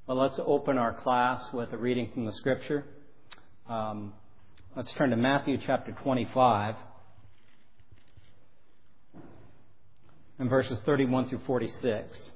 Well, let's open our class with a reading from the Scripture. Let's turn to Matthew chapter 25 and verses 31 through 46.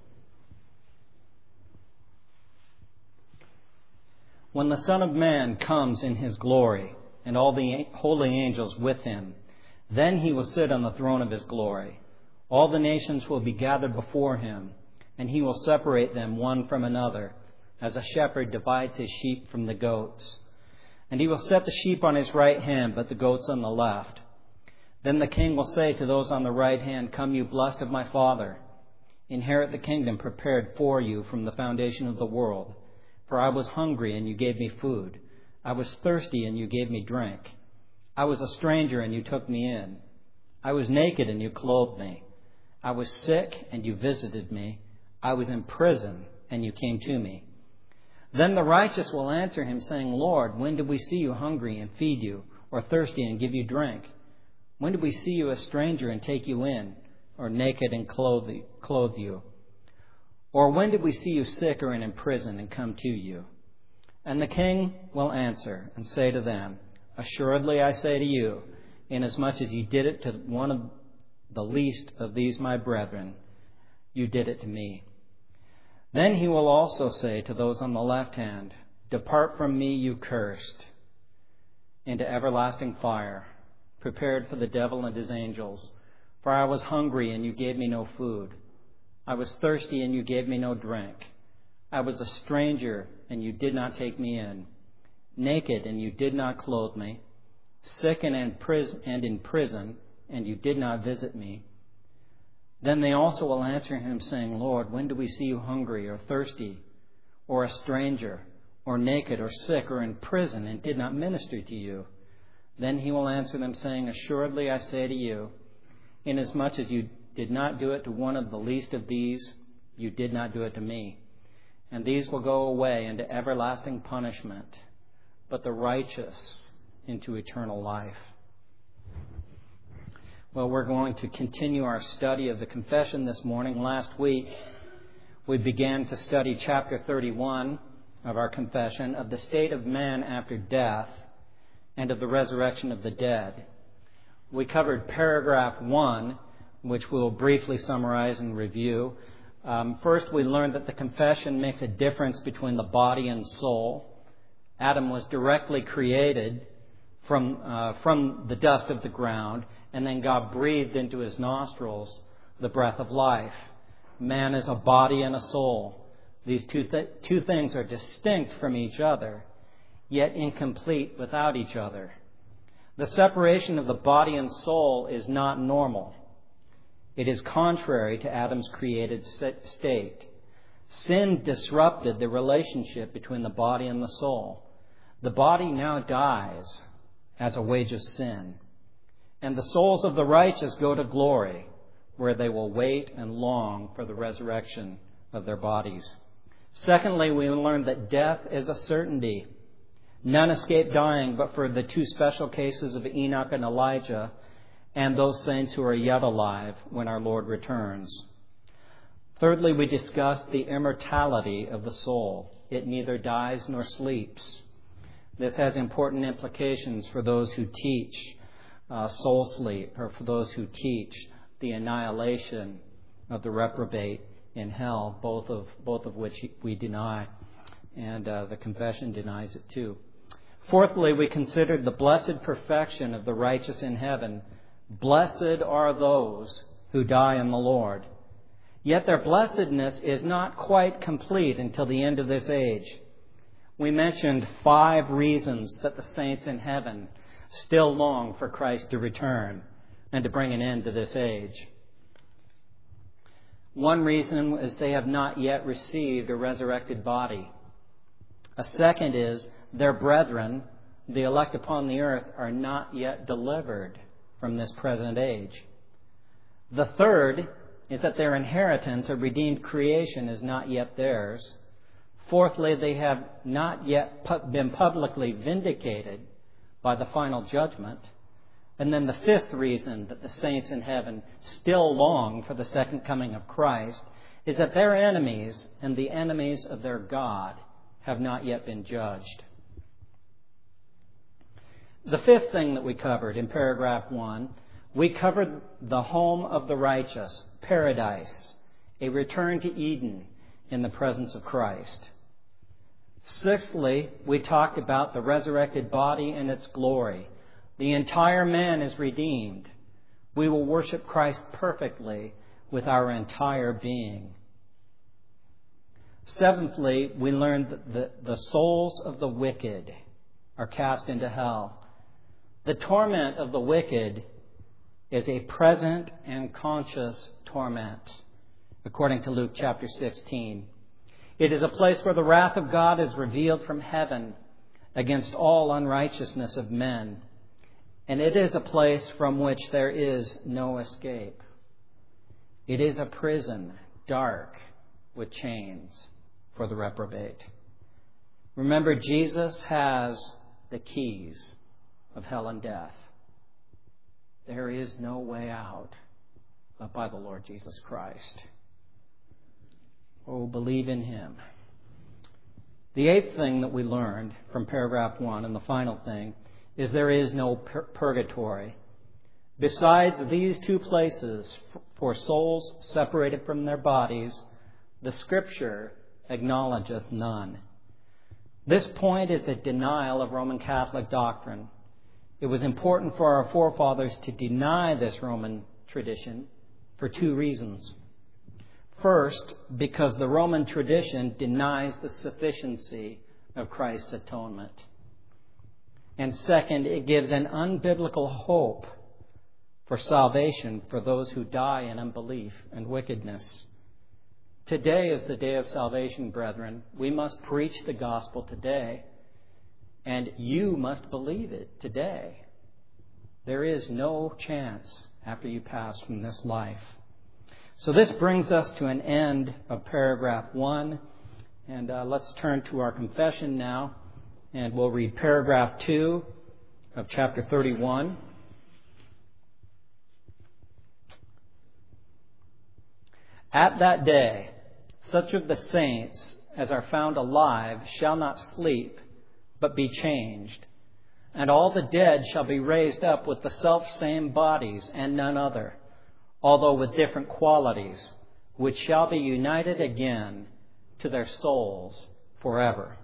When the Son of Man comes in his glory, and all the holy angels with him, then he will sit on the throne of his glory. All the nations will be gathered before him, and he will separate them one from another, as a shepherd divides his sheep from the goats. And he will set the sheep on his right hand, but the goats on the left. Then the king will say to those on the right hand, "Come, you blessed of my Father, inherit the kingdom prepared for you from the foundation of the world. For I was hungry, and you gave me food. I was thirsty, and you gave me drink. I was a stranger, and you took me in. I was naked, and you clothed me. I was sick, and you visited me. I was in prison, and you came to me." Then the righteous will answer him, saying, "Lord, when did we see you hungry and feed you, or thirsty and give you drink? When did we see you a stranger and take you in, or naked and clothe you? Or when did we see you sick or in prison and come to you?" And the king will answer and say to them, "Assuredly I say to you, inasmuch as you did it to one of the least of these my brethren, you did it to me." Then he will also say to those on the left hand, "Depart from me, you cursed, into everlasting fire, prepared for the devil and his angels. For I was hungry, and you gave me no food. I was thirsty, and you gave me no drink. I was a stranger, and you did not take me in. Naked, and you did not clothe me. Sick and in prison, and you did not visit me." Then they also will answer him, saying, "Lord, when do we see you hungry or thirsty, or a stranger, or naked, or sick, or in prison, and did not minister to you?" Then he will answer them, saying, "Assuredly I say to you, inasmuch as you did not do it to one of the least of these, you did not do it to me. And these will go away into everlasting punishment, but the righteous into eternal life." Well, we're going to continue our study of the confession this morning. Last week, we began to study chapter 31 of our confession of the state of man after death and of the resurrection of the dead. We covered paragraph 1, which we'll briefly summarize and review. First, we learned that the confession makes a difference between the body and soul. Adam was directly created from the dust of the ground, and then God breathed into his nostrils the breath of life. Man is a body and a soul. These two things are distinct from each other, yet incomplete without each other. The separation of the body and soul is not normal. It is contrary to Adam's created state. Sin disrupted the relationship between the body and the soul. The body now dies as a wage of sin. And the souls of the righteous go to glory, where they will wait and long for the resurrection of their bodies. Secondly, we learned that death is a certainty. None escape dying, but for the two special cases of Enoch and Elijah, and those saints who are yet alive when our Lord returns. Thirdly, we discussed the immortality of the soul. It neither dies nor sleeps. This has important implications for those who teach soul sleep, or for those who teach the annihilation of the reprobate in hell, both of which we deny, and the confession denies it too. Fourthly, we considered the blessed perfection of the righteous in heaven. Blessed are those who die in the Lord. Yet their blessedness is not quite complete until the end of this age. We mentioned 5 reasons that the saints in heaven still long for Christ to return and to bring an end to this age. One reason is they have not yet received a resurrected body. A second is their brethren, the elect upon the earth, are not yet delivered from this present age. The third is that their inheritance, a redeemed creation, is not yet theirs. Fourthly, they have not yet been publicly vindicated by the final judgment. And then the fifth reason that the saints in heaven still long for the second coming of Christ is that their enemies and the enemies of their God have not yet been judged. The fifth thing that we covered in paragraph 1, we covered the home of the righteous, paradise, a return to Eden in the presence of Christ. Sixthly, we talked about the resurrected body and its glory. The entire man is redeemed. We will worship Christ perfectly with our entire being. Seventhly, we learned that the souls of the wicked are cast into hell. The torment of the wicked is a present and conscious torment, according to Luke chapter 16. It is a place where the wrath of God is revealed from heaven against all unrighteousness of men. And it is a place from which there is no escape. It is a prison, dark, with chains for the reprobate. Remember, Jesus has the keys of hell and death. There is no way out but by the Lord Jesus Christ. Oh, believe in Him. The eighth thing that we learned from paragraph 1, and the final thing, is there is no purgatory. Besides these two places for souls separated from their bodies, the Scripture acknowledgeth none. This point is a denial of Roman Catholic doctrine. It was important for our forefathers to deny this Roman tradition for two reasons. First, because the Roman tradition denies the sufficiency of Christ's atonement. And second, it gives an unbiblical hope for salvation for those who die in unbelief and wickedness. Today is the day of salvation, brethren. We must preach the gospel today. And you must believe it today. There is no chance after you pass from this life. So this brings us to an end of paragraph 1. And let's turn to our confession now. And we'll read paragraph 2 of chapter 31. At that day, such of the saints as are found alive shall not sleep, but be changed. And all the dead shall be raised up with the selfsame bodies and none other, although with different qualities, which shall be united again to their souls forever.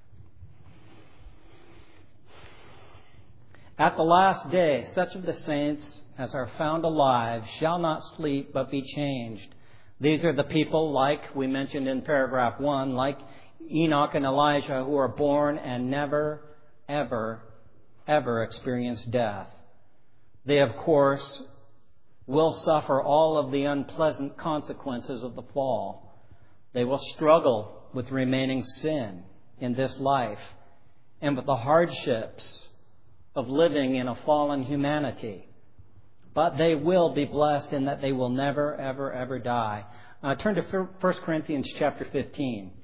At the last day, such of the saints as are found alive shall not sleep, but be changed. These are the people, like we mentioned in paragraph 1, like Enoch and Elijah, who are born and never, ever experience death. They, of course, will suffer all of the unpleasant consequences of the fall. They will struggle with remaining sin in this life and with the hardships of living in a fallen humanity. But they will be blessed in that they will never, ever die. Turn to 1 Corinthians chapter 15.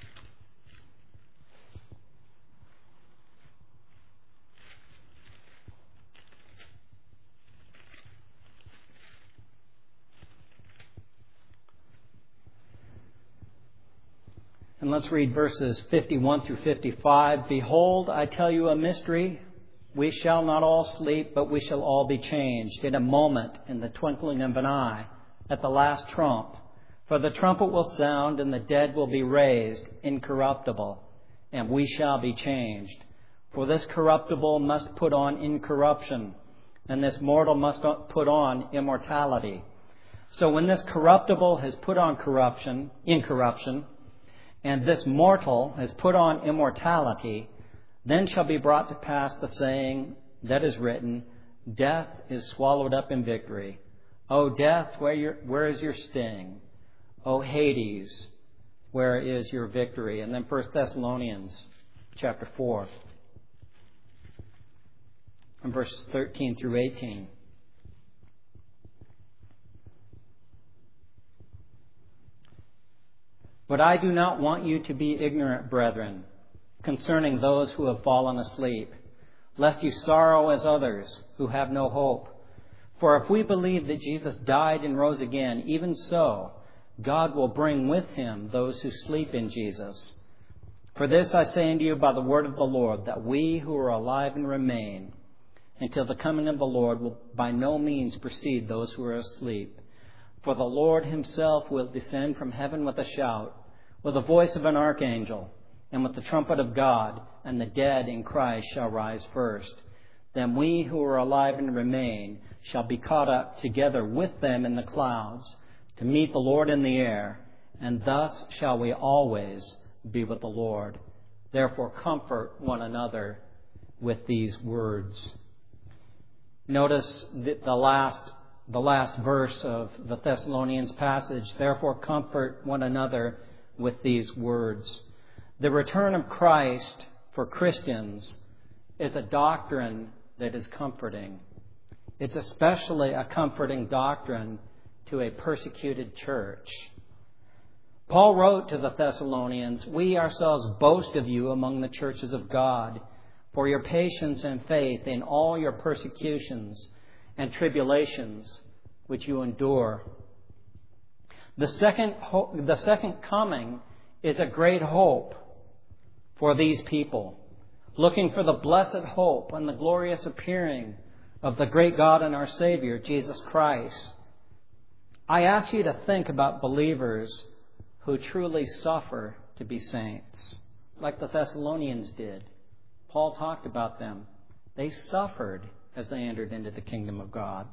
And let's read verses 51 through 55. Behold, I tell you a mystery. We shall not all sleep, but we shall all be changed in a moment, in the twinkling of an eye, at the last trump. For the trumpet will sound, and the dead will be raised incorruptible, and we shall be changed. For this corruptible must put on incorruption, and this mortal must put on immortality. So when this corruptible has put on incorruption, and this mortal has put on immortality, then shall be brought to pass the saying that is written, Death is swallowed up in victory. O death, where is your sting? O Hades, where is your victory? And then 1 Thessalonians chapter 4, and verses 13 through 18. But I do not want you to be ignorant, brethren, concerning those who have fallen asleep, lest you sorrow as others who have no hope. For if we believe that Jesus died and rose again, even so, God will bring with him those who sleep in Jesus. For this I say unto you by the word of the Lord, that we who are alive and remain until the coming of the Lord will by no means precede those who are asleep. For the Lord himself will descend from heaven with a shout, with the voice of an archangel, and with the trumpet of God, and the dead in Christ shall rise first. Then we who are alive and remain shall be caught up together with them in the clouds to meet the Lord in the air, and thus shall we always be with the Lord. Therefore comfort one another with these words. Notice the last verse of the Thessalonians passage. Therefore comfort one another with these words. The return of Christ for Christians is a doctrine that is comforting. It's especially a comforting doctrine to a persecuted church. Paul wrote to the Thessalonians, "We ourselves boast of you among the churches of God, for your patience and faith in all your persecutions and tribulations which you endure." The second coming is a great hope for these people, looking for the blessed hope and the glorious appearing of the great God and our Savior, Jesus Christ. I ask you to think about believers who truly suffer to be saints, like the Thessalonians did. Paul talked about them. They suffered as they entered into the kingdom of God.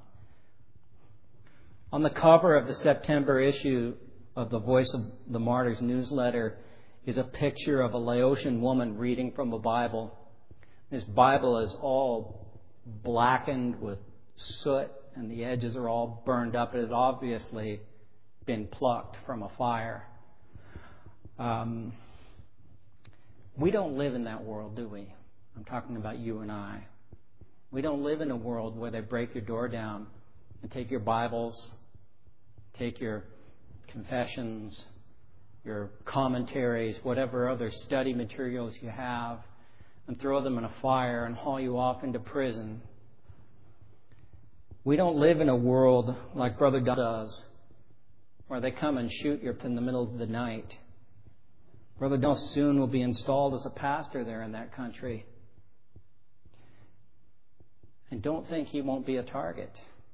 On the cover of the September issue of the Voice of the Martyrs newsletter is a picture of a Laotian woman reading from a Bible. This Bible is all blackened with soot, and the edges are all burned up. It had obviously been plucked from a fire. We don't live in that world, do we? I'm talking about you and I. We don't live in a world where they break your door down and take your Bibles, take your confessions, your commentaries, whatever other study materials you have, and throw them in a fire and haul you off into prison. We don't live in a world like Brother Don does, where they come and shoot you in the middle of the night. Brother Don soon will be installed as a pastor there in that country. And don't think he won't be a target.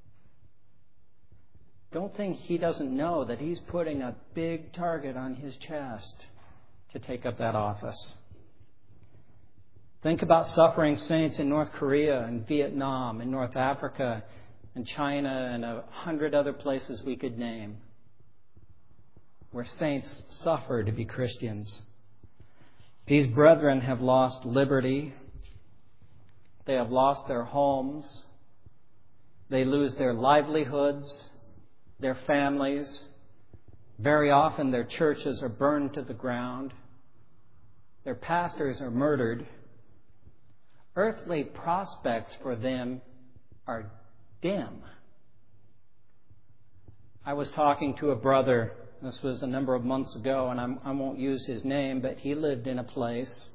Don't think he doesn't know that he's putting a big target on his chest to take up that office. Think about suffering saints in North Korea and Vietnam and North Africa and China and 100 other places we could name, where saints suffer to be Christians. These brethren have lost liberty. They have lost their homes. They lose their livelihoods, their families. Very often their churches are burned to the ground. Their pastors are murdered. Earthly prospects for them are dim. I was talking to a brother, this was a number of months ago, and I won't use his name, but he lived in a place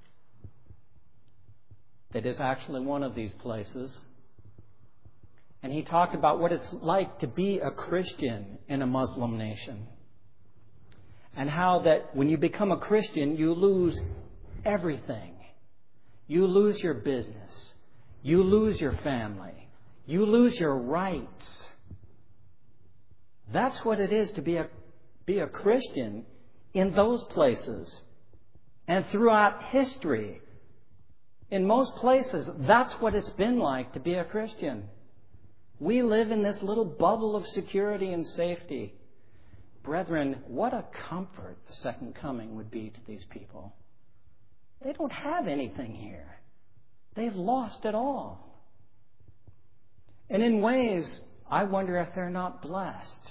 that is actually one of these places. And he talked about what it's like to be a Christian in a Muslim nation. And how that when you become a Christian, you lose everything. You lose your business. You lose your family. You lose your rights. That's what it is to be a Christian in those places. And throughout history, in most places, that's what it's been like to be a Christian. We live in this little bubble of security and safety. Brethren, what a comfort the second coming would be to these people. They don't have anything here. They've lost it all. And in ways, I wonder if they're not blessed.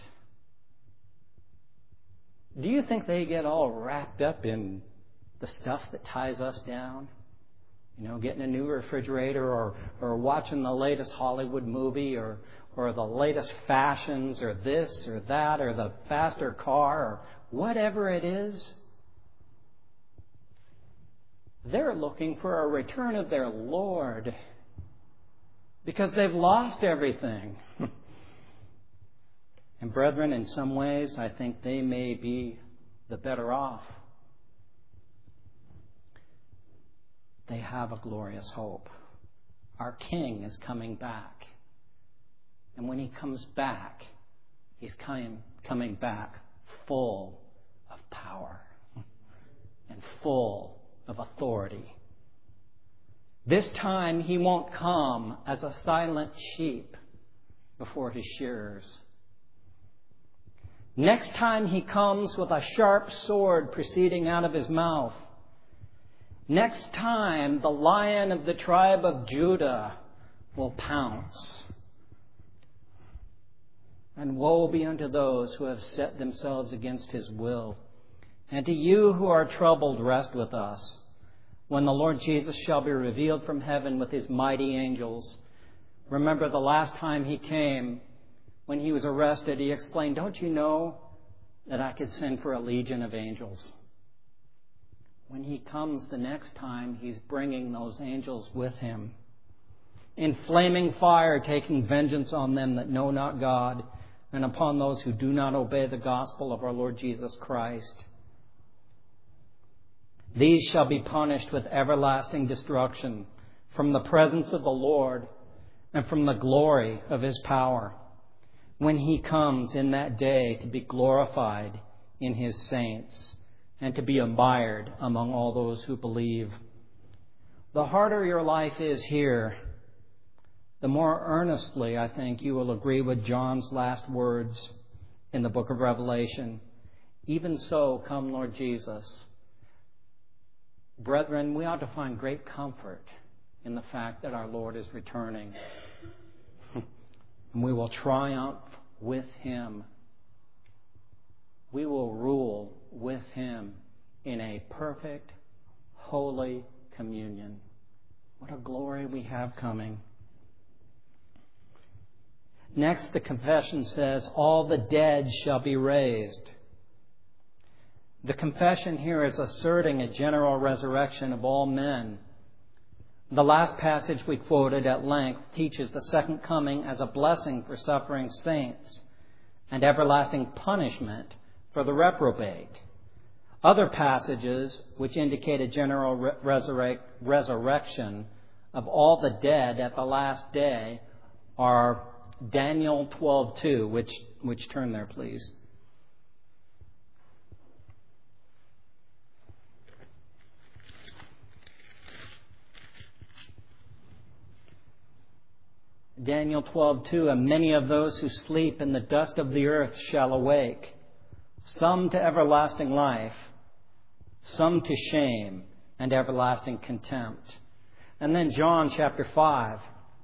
Do you think they get all wrapped up in the stuff that ties us down? You know, getting a new refrigerator or watching the latest Hollywood movie or the latest fashions or this or that or the faster car or whatever it is. They're looking for a return of their Lord because they've lost everything. And brethren, in some ways, I think they may be the better off. They have a glorious hope. Our King is coming back. And when he comes back, he's coming back full of power and full of authority. This time he won't come as a silent sheep before his shearers. Next time he comes with a sharp sword proceeding out of his mouth. Next time the Lion of the tribe of Judah will pounce. And woe be unto those who have set themselves against his will. And to you who are troubled, rest with us, when the Lord Jesus shall be revealed from heaven with his mighty angels. Remember the last time he came, when he was arrested, he explained, don't you know that I could send for a legion of angels? When he comes the next time, he's bringing those angels with him, in flaming fire, taking vengeance on them that know not God, and upon those who do not obey the gospel of our Lord Jesus Christ. These shall be punished with everlasting destruction from the presence of the Lord and from the glory of his power, when he comes in that day to be glorified in his saints and to be admired among all those who believe. The harder your life is here, the more earnestly, I think, you will agree with John's last words in the book of Revelation. Even so, come Lord Jesus. Brethren, we ought to find great comfort in the fact that our Lord is returning. And we will triumph with him. We will rule with him in a perfect, holy communion. What a glory we have coming. Next, the confession says, all the dead shall be raised. The confession here is asserting a general resurrection of all men. The last passage we quoted at length teaches the second coming as a blessing for suffering saints and everlasting punishment for the reprobate. Other passages which indicate a general resurrection of all the dead at the last day are Daniel 12:2, which turn there, please. Daniel 12:2, and many of those who sleep in the dust of the earth shall awake, some to everlasting life, some to shame and everlasting contempt. And then John chapter 5.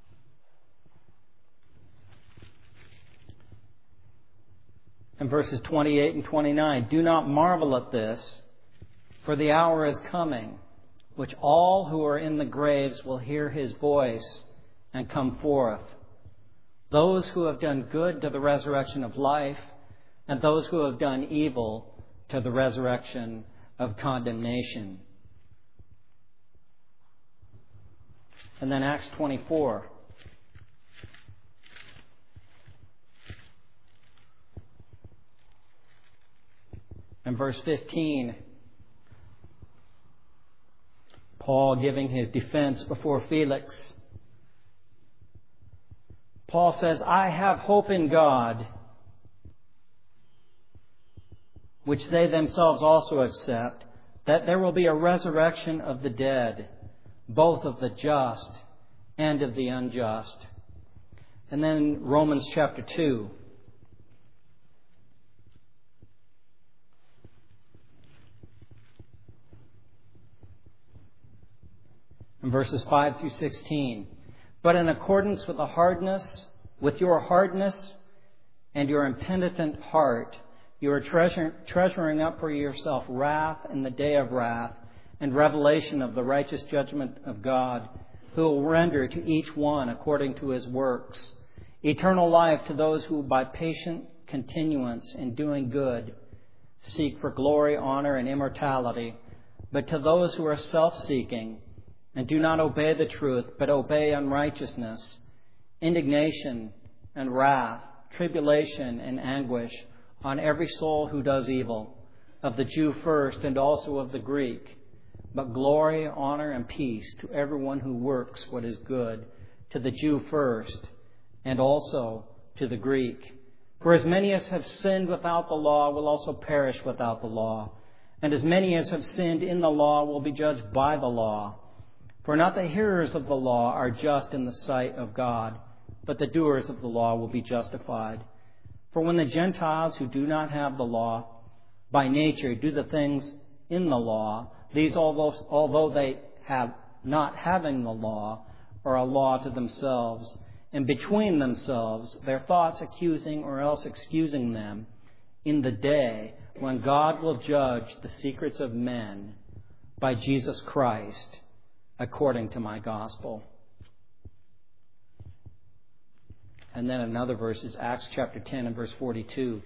And verses 28 and 29, do not marvel at this, for the hour is coming, which all who are in the graves will hear his voice and come forth. Those who have done good to the resurrection of life, and those who have done evil to the resurrection of condemnation. And then Acts 24. And verse 15, Paul giving his defense before Felix. Paul says, I have hope in God, which they themselves also accept, that there will be a resurrection of the dead, both of the just and of the unjust. And then Romans chapter 2. And verses 5 through 16. But in accordance with your hardness and your impenitent heart, you are treasuring up for yourself wrath in the day of wrath and revelation of the righteous judgment of God, who will render to each one according to his works. Eternal life to those who by patient continuance in doing good seek for glory, honor, and immortality, but to those who are self-seeking and do not obey the truth, but obey unrighteousness, indignation and wrath tribulation and anguish on every soul who does evil, of the Jew first and also of the Greek. But glory, honor, and peace to everyone who works what is good, to the Jew first and also to the Greek. For as many as have sinned without the law will also perish without the law. And as many as have sinned in the law will be judged by the law. For not the hearers of the law are just in the sight of God, but the doers of the law will be justified. For when the Gentiles who do not have the law by nature do the things in the law, these, although they have not having the law, are a law to themselves, and between themselves their thoughts accusing or else excusing them in the day when God will judge the secrets of men by Jesus Christ, according to my gospel. And then another verse is Acts chapter 10 and verse 42.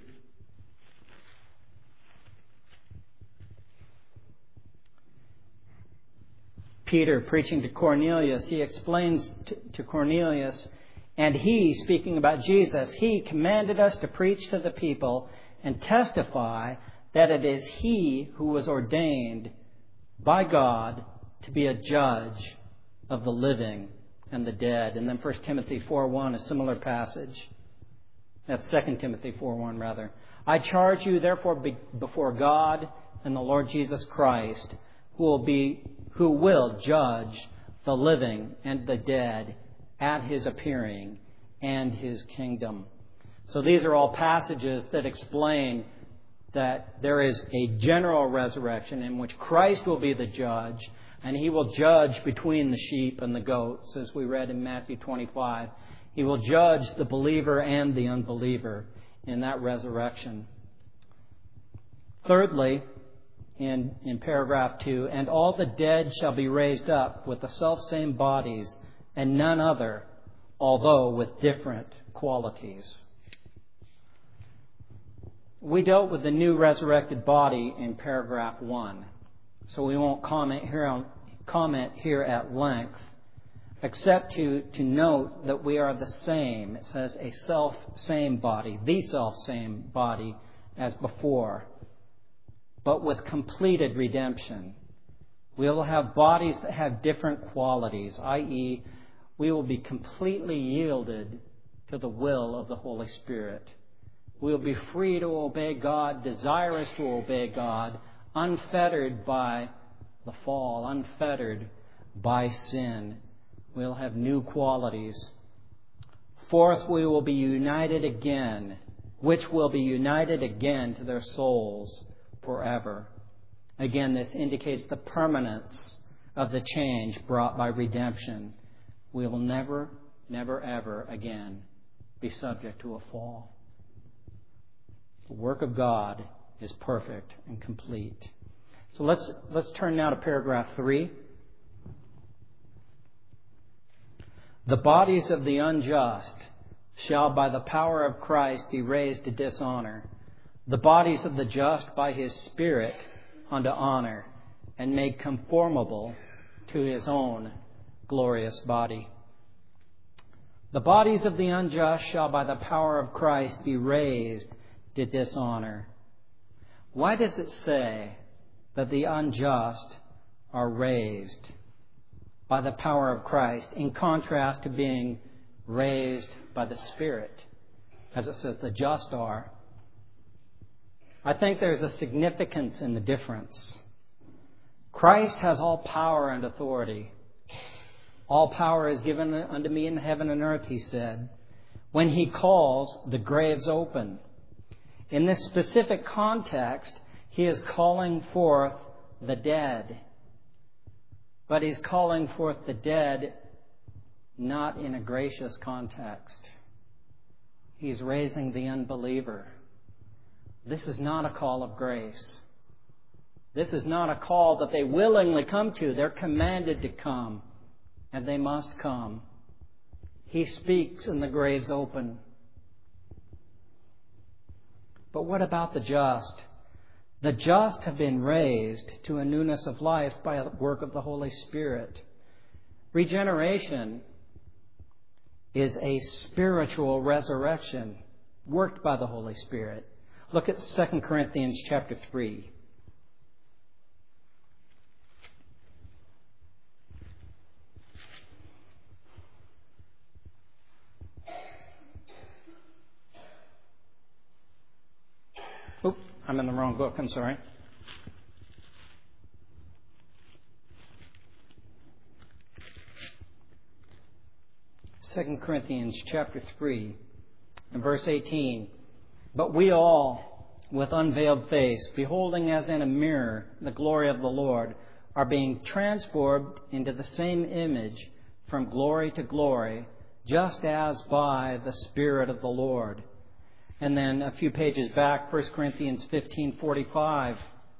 Peter, preaching to Cornelius, he explains to Cornelius, and he, speaking about Jesus, he commanded us to preach to the people and testify that it is he who was ordained by God to be a judge of the living and the dead. And then 1 Timothy 4:1, a similar passage. That's 2 Timothy 4:1, rather. I charge you, therefore, before God and the Lord Jesus Christ, who will judge the living and the dead at his appearing and his kingdom. So these are all passages that explain that there is a general resurrection in which Christ will be the judge, and he will judge between the sheep and the goats, as we read in Matthew 25. He will judge the believer and the unbeliever in that resurrection. Thirdly, in paragraph 2, and all the dead shall be raised up with the selfsame bodies, and none other, although with different qualities. We dealt with the new resurrected body in paragraph 1, so we won't comment here at length, except to note that we are the same. It says a self-same body, the self-same body as before, but with completed redemption. We will have bodies that have different qualities, i.e., we will be completely yielded to the will of the Holy Spirit. We will be free to obey God, desirous to obey God, unfettered by the fall, unfettered by sin. We'll have new qualities. Fourth, we will be united again, which will be united again to their souls forever. Again, this indicates the permanence of the change brought by redemption. We will never, ever again be subject to a fall. The work of God is perfect and complete. So let's turn now to paragraph 3. The bodies of the unjust shall by the power of Christ be raised to dishonor, the bodies of the just by his Spirit unto honor, and made conformable to his own glorious body. The bodies of the unjust shall by the power of Christ be raised to dishonor. Why does it say that the unjust are raised by the power of Christ, in contrast to being raised by the Spirit, as it says the just are? I think there's a significance in the difference. Christ has all power and authority. All power is given unto me in heaven and earth, he said. When he calls, the graves open. In this specific context, he is calling forth the dead. But he's calling forth the dead not in a gracious context. He's raising the unbeliever. This is not a call of grace. This is not a call that they willingly come to. They're commanded to come, and they must come. He speaks and the graves open. But what about the just? The just have been raised to a newness of life by the work of the Holy Spirit. Regeneration is a spiritual resurrection. worked by the Holy Spirit. Look at 2 Corinthians chapter 3. Oop, I'm in the wrong book. I'm sorry. Second Corinthians chapter 3 and verse 18. But we all, with unveiled face, beholding as in a mirror the glory of the Lord, are being transformed into the same image from glory to glory, just as by the Spirit of the Lord. And then a few pages back, 1 Corinthians 15:45.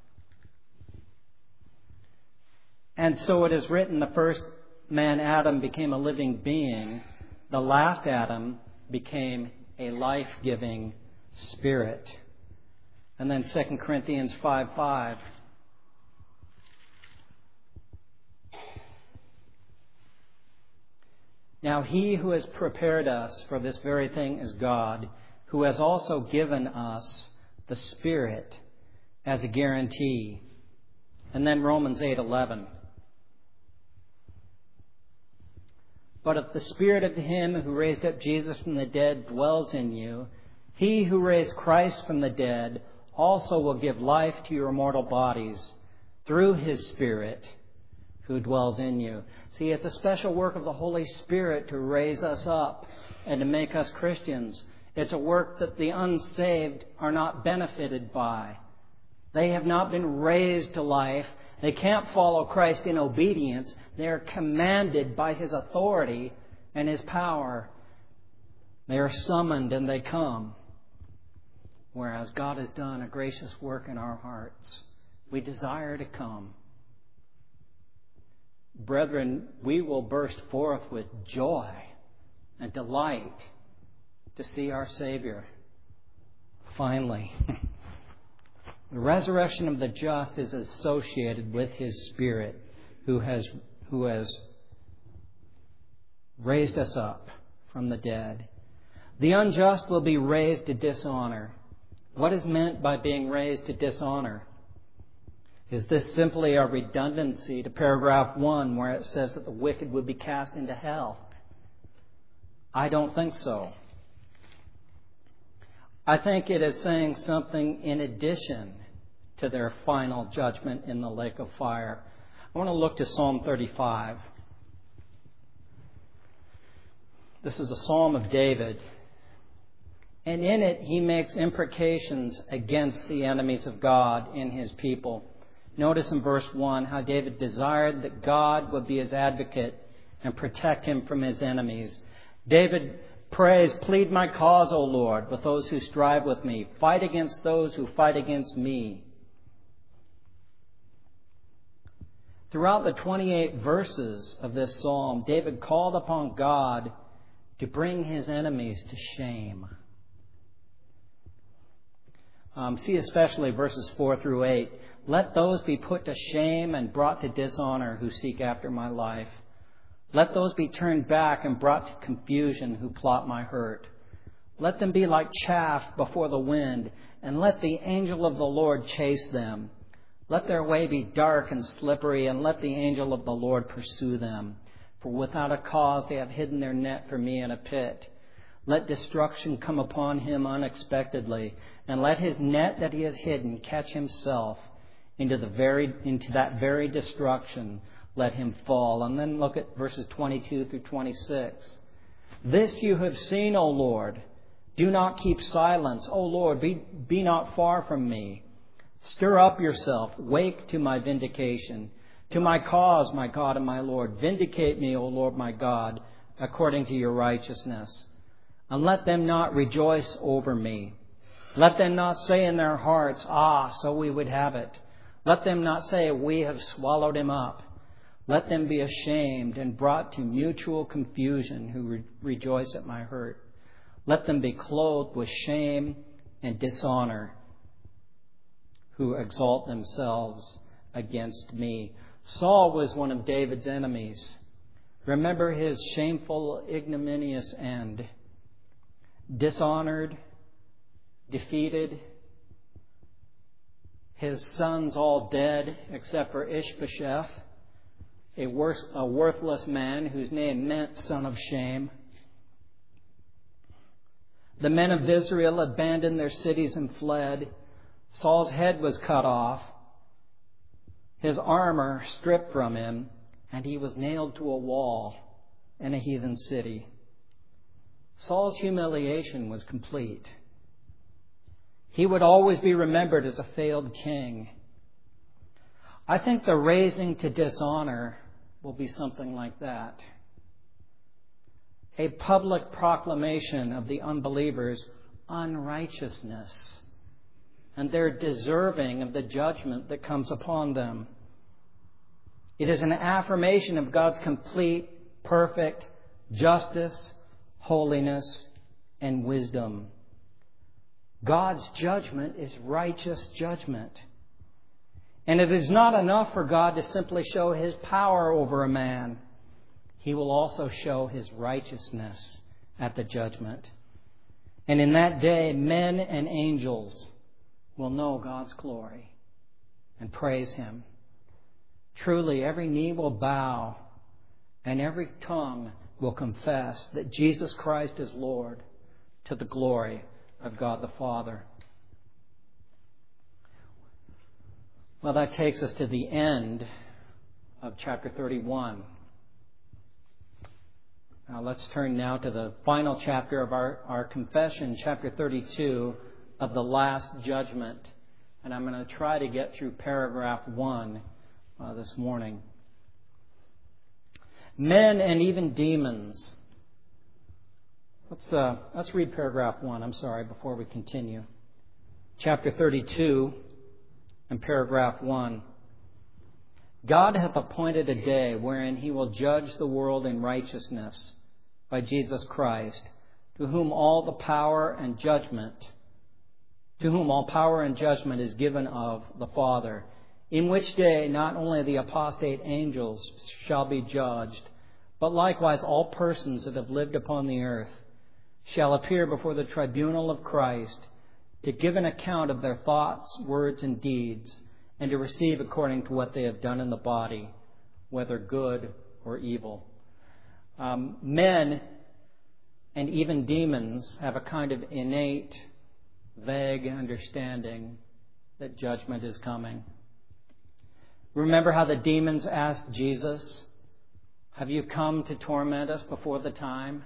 And so it is written, the first man, Adam, became a living being. The last Adam became a life-giving spirit. And then 2 Corinthians 5:5. Now he who has prepared us for this very thing is God, who has also given us the Spirit as a guarantee. And then Romans 8:11. But if the Spirit of Him who raised up Jesus from the dead dwells in you, He who raised Christ from the dead also will give life to your mortal bodies through His Spirit who dwells in you. See, it's a special work of the Holy Spirit to raise us up and to make us Christians. It's a work that the unsaved are not benefited by. They have not been raised to life. They can't follow Christ in obedience. They are commanded by His authority and His power. They are summoned and they come. Whereas God has done a gracious work in our hearts. We desire to come. Brethren, we will burst forth with joy and delight to see our Savior. Finally, the resurrection of the just is associated with His Spirit who has raised us up from the dead. The unjust will be raised to dishonor. What is meant by being raised to dishonor? Is this simply a redundancy to paragraph 1 where it says that the wicked would be cast into hell? I don't think so. I think it is saying something in addition to their final judgment in the lake of fire. I want to look to Psalm 35. This is a psalm of David. And in it, he makes imprecations against the enemies of God in his people. Notice in verse 1 how David desired that God would be his advocate and protect him from his enemies. David prays, "Plead my cause, O Lord, with those who strive with me. Fight against those who fight against me." Throughout the 28 verses of this psalm, David called upon God to bring his enemies to shame. See especially verses 4 through 8. Let those be put to shame and brought to dishonor who seek after my life. Let those be turned back and brought to confusion who plot my hurt. Let them be like chaff before the wind, and let the angel of the Lord chase them. Let their way be dark and slippery, and let the angel of the Lord pursue them. For without a cause they have hidden their net for me in a pit. Let destruction come upon him unexpectedly, and let his net that he has hidden catch himself into that very destruction. Let him fall. And then look at verses 22 through 26. This you have seen, O Lord. Do not keep silence. O Lord, be not far from me. Stir up yourself. Wake to my vindication. To my cause, my God and my Lord. Vindicate me, O Lord my God, according to your righteousness. And let them not rejoice over me. Let them not say in their hearts, so we would have it. Let them not say, we have swallowed him up. Let them be ashamed and brought to mutual confusion who rejoice at my hurt. Let them be clothed with shame and dishonor who exalt themselves against me. Saul was one of David's enemies. Remember his shameful, ignominious end. Dishonored defeated, his sons all dead except for Ishbosheth, a worthless man whose name meant son of shame. The men of Israel abandoned their cities and fled. Saul's head was cut off, his armor stripped from him, and he was nailed to a wall in a heathen city. Saul's humiliation was complete. He would always be remembered as a failed king. I think the raising to dishonor will be something like that. A public proclamation of the unbelievers' unrighteousness and their deserving of the judgment that comes upon them. It is an affirmation of God's complete, perfect justice, holiness, and wisdom. God's judgment is righteous judgment. And it is not enough for God to simply show His power over a man. He will also show His righteousness at the judgment. And in that day, men and angels will know God's glory and praise Him. Truly, every knee will bow and every tongue will confess that Jesus Christ is Lord, to the glory of God the Father. Well, that takes us to the end of chapter 31. Now let's turn now to the final chapter of our confession, chapter 32 of the last judgment. And I'm going to try to get through paragraph 1 this morning. Men and even demons. Let's read paragraph 1, before we continue. Chapter 32 and paragraph 1. God hath appointed a day wherein He will judge the world in righteousness by Jesus Christ, to whom all power and judgment is given of the Father, in which day not only the apostate angels shall be judged, but likewise all persons that have lived upon the earth shall appear before the tribunal of Christ to give an account of their thoughts, words, and deeds, and to receive according to what they have done in the body, whether good or evil. Men and even demons have a kind of innate, vague understanding that judgment is coming. Remember how the demons asked Jesus, "Have you come to torment us before the time?"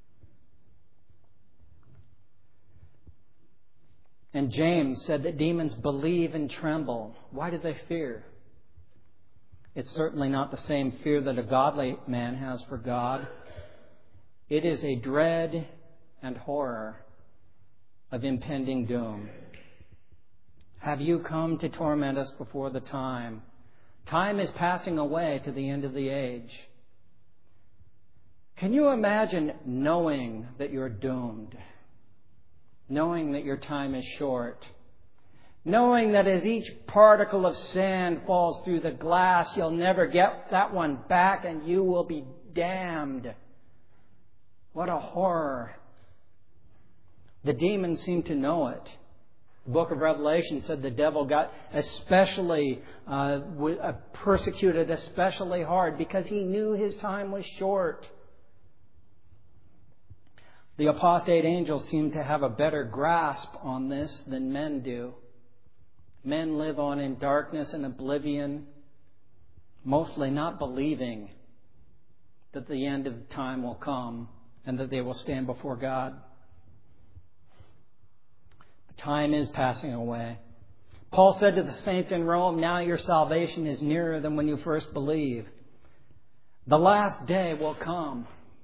And James said that demons believe and tremble. Why do they fear? It's certainly not the same fear that a godly man has for God. It is a dread and horror of impending doom. Have you come to torment us before the time? Time is passing away to the end of the age. Can you imagine knowing that you're doomed? Knowing that your time is short. Knowing that as each particle of sand falls through the glass, you'll never get that one back and you will be damned. What a horror. The demons seem to know it. The book of Revelation said the devil got especially persecuted especially hard because he knew his time was short. The apostate angels seem to have a better grasp on this than men do. Men live on in darkness and oblivion, mostly not believing that the end of time will come and that they will stand before God. Time is passing away. Paul said to the saints in Rome, "Now your salvation is nearer than when you first believed." The last day will come.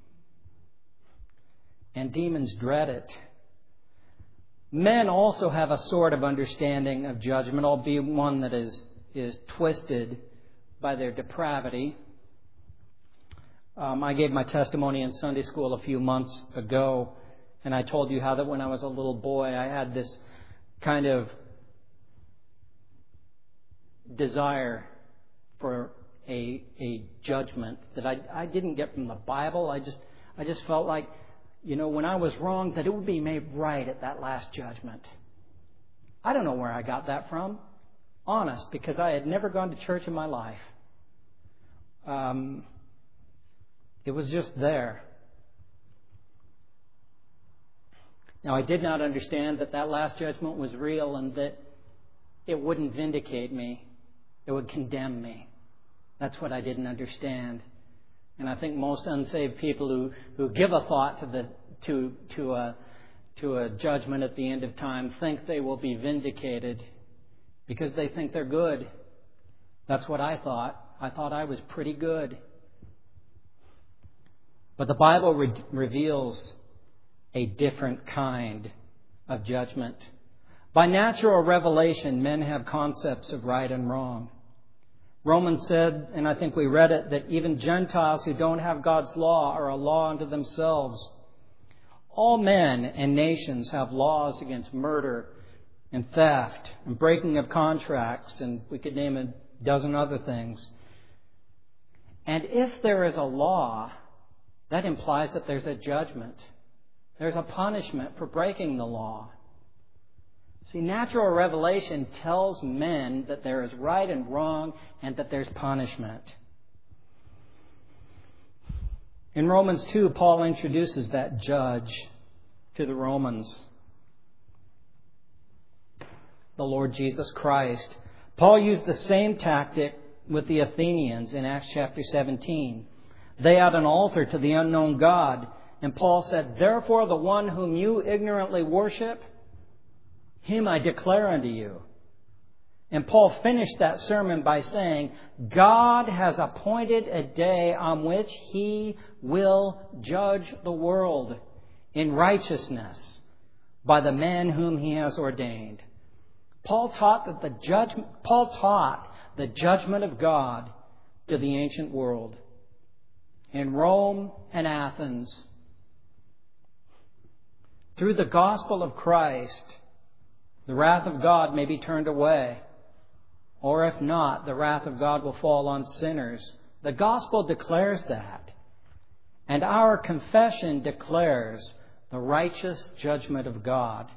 And demons dread it. Men also have a sort of understanding of judgment, albeit one that is twisted by their depravity. I gave my testimony in Sunday school a few months ago, and I told you how that when I was a little boy, I had this kind of desire for a judgment that I didn't get from the Bible. I just felt like, when I was wrong, that it would be made right at that last judgment. I don't know where I got that from. Honest, because I had never gone to church in my life. It was just there. Now, I did not understand that last judgment was real and that it wouldn't vindicate me. It would condemn me. That's what I didn't understand. And I think most unsaved people who give a thought to a judgment at the end of time think they will be vindicated because they think they're good. That's what I thought. I thought I was pretty good. But the Bible reveals a different kind of judgment. By natural revelation, men have concepts of right and wrong. Romans said, and I think we read it, that even Gentiles who don't have God's law are a law unto themselves. All men and nations have laws against murder and theft and breaking of contracts, and we could name a dozen other things. And if there is a law, that implies that there's a judgment. There's a punishment for breaking the law. See, natural revelation tells men that there is right and wrong and that there's punishment. In Romans 2, Paul introduces that judge to the Romans, the Lord Jesus Christ. Paul used the same tactic with the Athenians in Acts chapter 17. They had an altar to the unknown God. And Paul said, therefore the one whom you ignorantly worship, him I declare unto you. And Paul finished that sermon by saying, God has appointed a day on which He will judge the world in righteousness by the man whom He has ordained. Paul taught the judgment of God to the ancient world. In Rome and Athens, through the gospel of Christ, the wrath of God may be turned away. Or if not, the wrath of God will fall on sinners. The gospel declares that. And our confession declares the righteous judgment of God.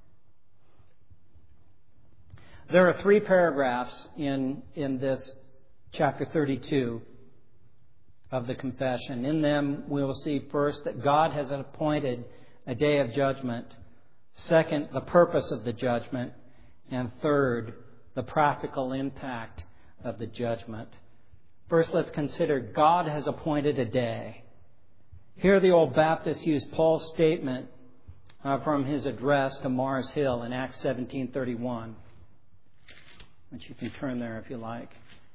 There are 3 paragraphs in this chapter 32 of the confession. In them, we will see first that God has appointed a day of judgment. Second, the purpose of the judgment. And third, the practical impact of the judgment. First, let's consider God has appointed a day. Here the old Baptists used Paul's statement from his address to Mars Hill in Acts 17:31, which you can turn there if you like.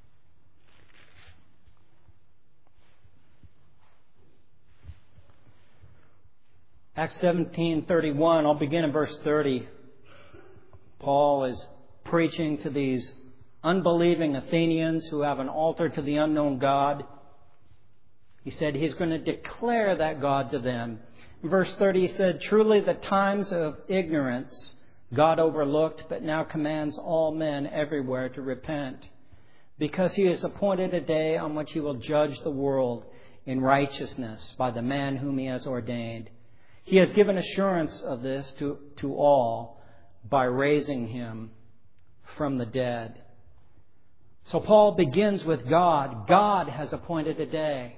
Acts 17:31, I'll begin in verse 30. Paul is preaching to these unbelieving Athenians who have an altar to the unknown God. He said he's going to declare that God to them. In verse 30 he said, truly the times of ignorance God overlooked, but now commands all men everywhere to repent, because He has appointed a day on which He will judge the world in righteousness by the man whom He has ordained. He has given assurance of this to all by raising Him from the dead. So Paul begins with God. God has appointed a day.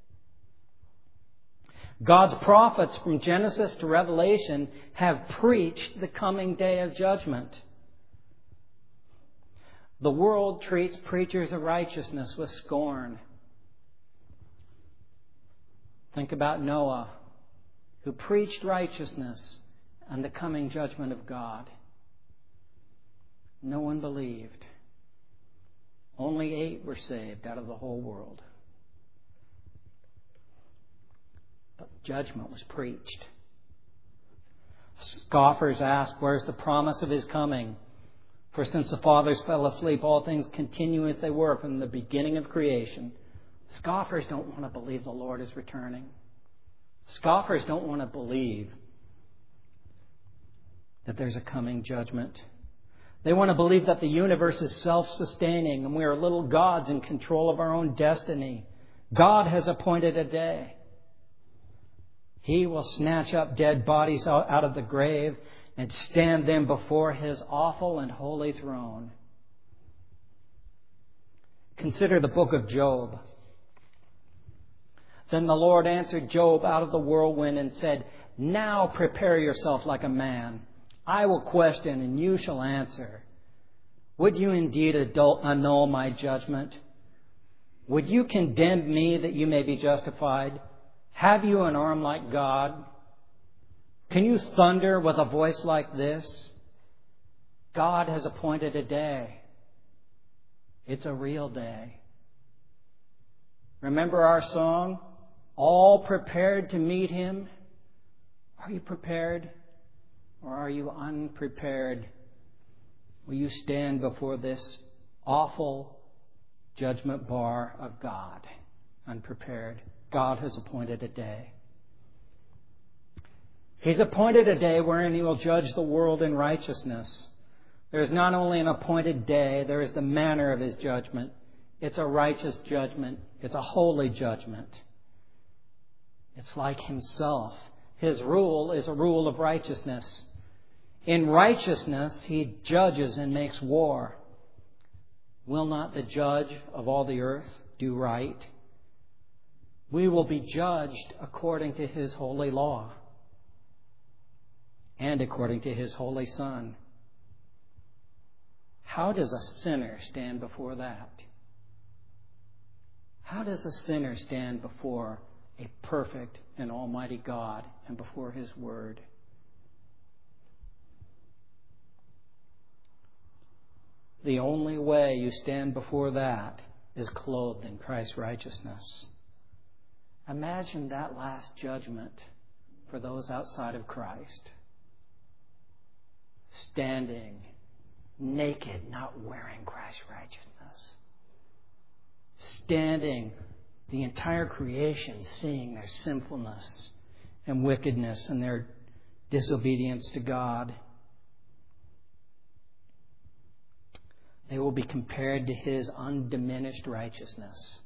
God's prophets from Genesis to Revelation have preached the coming day of judgment. The world treats preachers of righteousness with scorn. Think about Noah, who preached righteousness and the coming judgment of God. No one believed. Only 8 were saved out of the whole world. But judgment was preached. Scoffers ask, where's the promise of His coming? For since the fathers fell asleep, all things continue as they were from the beginning of creation. Scoffers don't want to believe the Lord is returning. Scoffers don't want to believe that there's a coming judgment. They want to believe that the universe is self-sustaining and we are little gods in control of our own destiny. God has appointed a day. He will snatch up dead bodies out of the grave and stand then before His awful and holy throne. Consider the book of Job. Then the Lord answered Job out of the whirlwind and said, "Now prepare yourself like a man. I will question and you shall answer. Would you indeed annul my judgment? Would you condemn me that you may be justified? Have you an arm like God? Can you thunder with a voice like this? God has appointed a day. It's a real day." Remember our song, "All prepared to meet Him"? Are you prepared or are you unprepared? Will you stand before this awful judgment bar of God unprepared? God has appointed a day. He's appointed a day wherein He will judge the world in righteousness. There is not only an appointed day, there is the manner of His judgment. It's a righteous judgment. It's a holy judgment. It's like Himself. His rule is a rule of righteousness. In righteousness, He judges and makes war. Will not the judge of all the earth do right? We will be judged according to His holy law and according to His holy Son. How does a sinner stand before that? How does a sinner stand before a perfect and almighty God and before His Word? The only way you stand before that is clothed in Christ's righteousness. Imagine that last judgment for those outside of Christ. Standing naked, not wearing Christ's righteousness. Standing, the entire creation seeing their sinfulness and wickedness and their disobedience to God. They will be compared to His undiminished righteousness.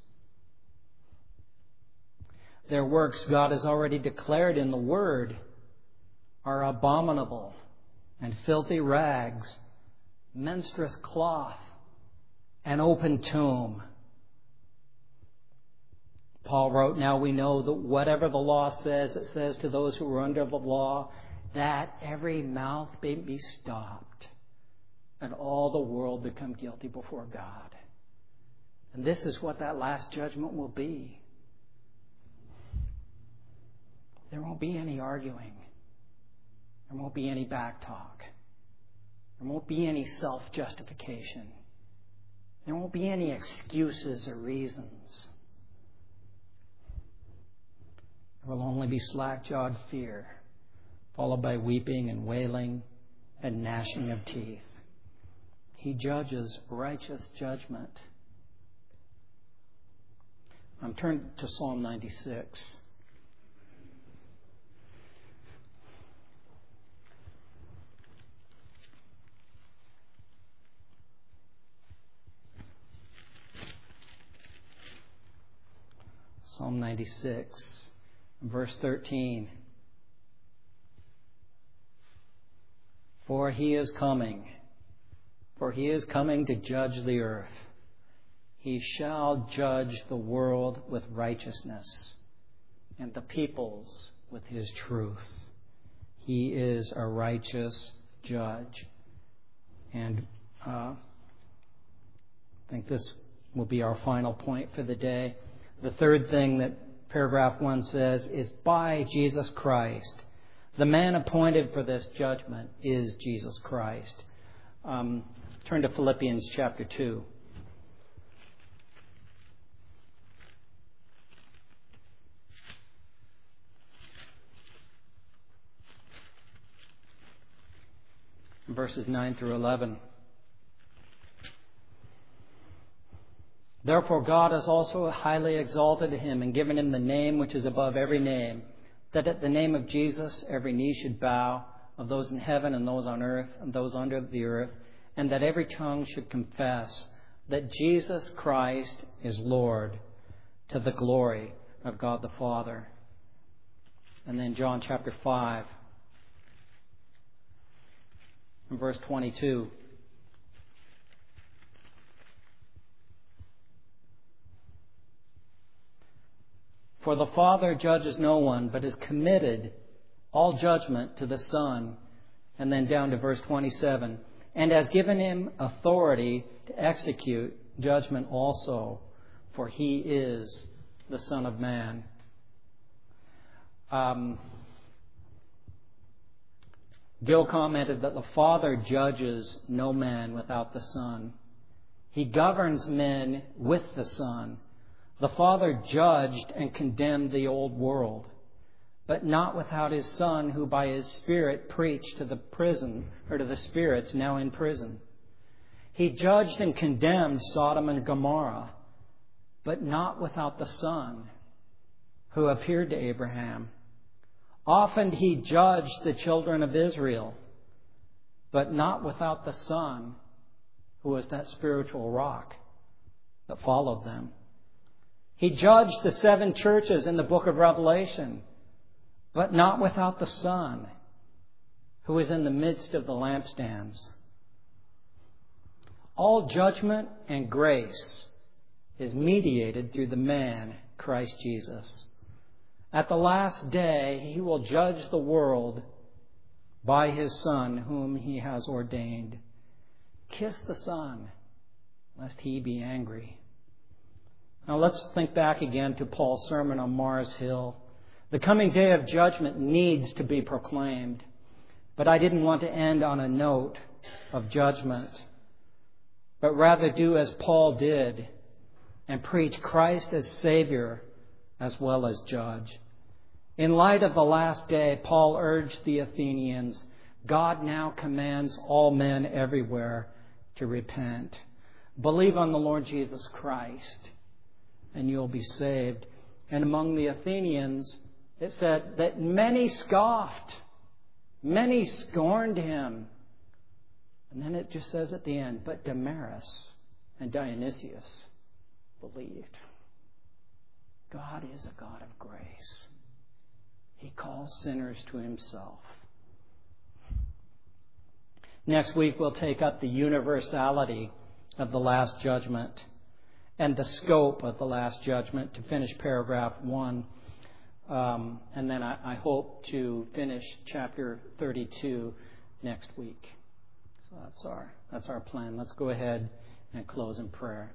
Their works, God has already declared in the Word, are abominable and filthy rags, menstruous cloth, an open tomb. Paul wrote, "Now we know that whatever the law says, it says to those who are under the law, that every mouth may be stopped, and all the world become guilty before God." And this is what that last judgment will be. There won't be any arguing. There won't be any backtalk. There won't be any self-justification. There won't be any excuses or reasons. There will only be slack-jawed fear, followed by weeping and wailing and gnashing of teeth. He judges righteous judgment. I'm turned to Psalm 96. Psalm 96, verse 13. For he is coming to judge the earth. He shall judge the world with righteousness and the peoples with His truth. He is a righteous judge. And I think this will be our final point for the day. The third thing that paragraph 1 says is, by Jesus Christ. The man appointed for this judgment is Jesus Christ. Turn to Philippians chapter 2. Verses 9 through 11. Therefore God has also highly exalted Him and given Him the name which is above every name, that at the name of Jesus every knee should bow, of those in heaven and those on earth and those under the earth, and that every tongue should confess that Jesus Christ is Lord, to the glory of God the Father. And then John chapter 5. in verse 22. For the Father judges no one, but has committed all judgment to the Son. And then down to verse 27. And has given him authority to execute judgment also, for he is the Son of Man. Gil commented that the Father judges no man without the Son. He governs men with the Son. The Father judged and condemned the old world, but not without his Son, who by his Spirit preached to the prison, or to the spirits now in prison. He judged and condemned Sodom and Gomorrah, but not without the Son, who appeared to Abraham. Often he judged the children of Israel, but not without the Son, who was that spiritual rock that followed them. He judged the 7 churches in the book of Revelation, but not without the Son, who is in the midst of the lampstands. All judgment and grace is mediated through the man, Christ Jesus. At the last day, he will judge the world by his Son, whom he has ordained. Kiss the Son, lest he be angry. Now let's think back again to Paul's sermon on Mars Hill. The coming day of judgment needs to be proclaimed. But I didn't want to end on a note of judgment, but rather do as Paul did and preach Christ as Savior as well as Judge. In light of the last day, Paul urged the Athenians, God now commands all men everywhere to repent. Believe on the Lord Jesus Christ, and you'll be saved. And among the Athenians, it said that many scoffed, many scorned him. And then it just says at the end, but Damaris and Dionysius believed. God is a God of grace. He calls sinners to himself. Next week we'll take up the universality of the last judgment and the scope of the last judgment to finish paragraph 1. And then I hope to finish chapter 32 next week. So that's our plan. Let's go ahead and close in prayer.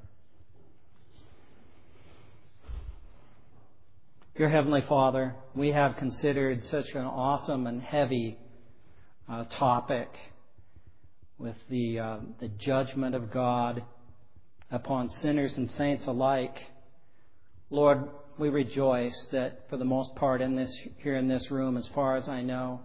Dear Heavenly Father, we have considered such an awesome and heavy topic with the judgment of God upon sinners and saints alike. Lord, we rejoice that for the most part here in this room, as far as I know,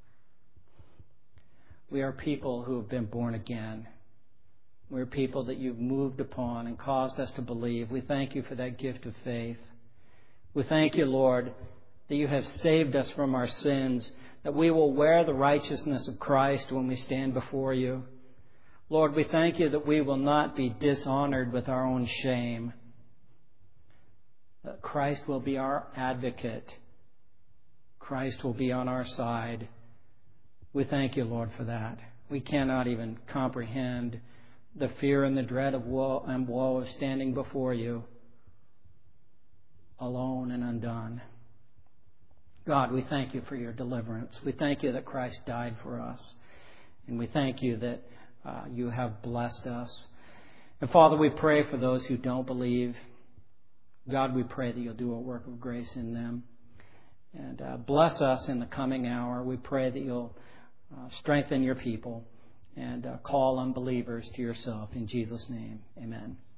we are people who have been born again. We're people that you've moved upon and caused us to believe. We thank you for that gift of faith. We thank you, Lord, that you have saved us from our sins, that we will wear the righteousness of Christ when we stand before you. Lord, we thank you that we will not be dishonored with our own shame. That Christ will be our advocate. Christ will be on our side. We thank you, Lord, for that. We cannot even comprehend the fear and the dread of woe of standing before you alone and undone. God, we thank you for your deliverance. We thank you that Christ died for us. And we thank you that you have blessed us. And Father, we pray for those who don't believe. God, we pray that you'll do a work of grace in them. And bless us in the coming hour. We pray that you'll strengthen your people and call unbelievers to yourself. In Jesus' name, amen.